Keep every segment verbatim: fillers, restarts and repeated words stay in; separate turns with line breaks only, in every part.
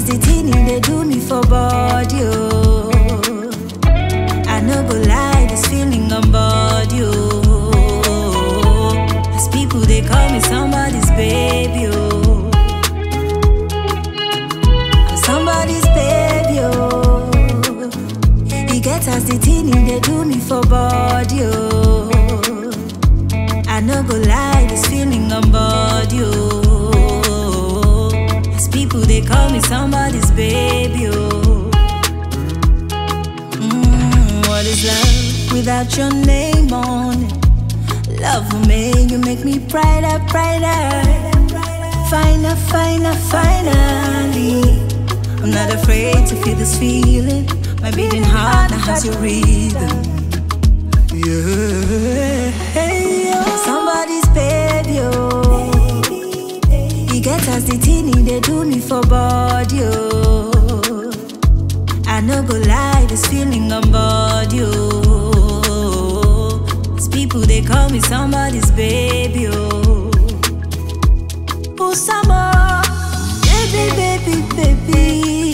as the thing they do me for body, oh. I no go lie, this feeling on body, oh. As people they call me somebody's baby, oh. I'm somebody's baby, oh. He gets as the thing they do me for body, oh. I no go lie, this feeling on body, oh. As people they call me somebody's baby, oh. Mm, what is love without your name on it? Love for me, you make me brighter, brighter, finer, finer, finally. I'm not afraid to feel this feeling. My beating heart now has your rhythm. Yeah, hey, oh. Somebody's baby, oh. He gets as the thing they do me for body, oh. I no go lie, this feeling on body, oh. As people they call me somebody's baby, oh. Oh, summer, baby, baby, baby.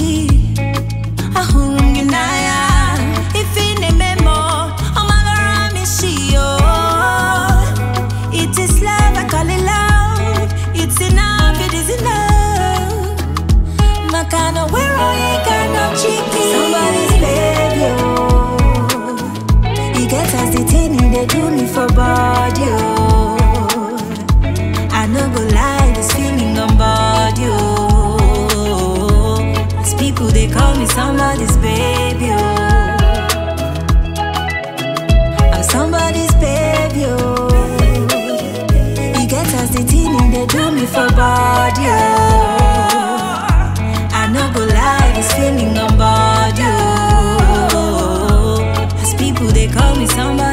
I hung in aya, if in a memo. It is love, I call it love. It's enough, it is enough. My kind of wear on kind of cheeky. Somebody's baby, oh. He gets as the thing they do me for body, oh. I no go lie, this feeling on body, oh. As people they call me somebody's baby, oh. I'm somebody's baby, oh. As the thing they do me for body, oh. I no go lie, this feeling on body, oh. As people they call me somebody.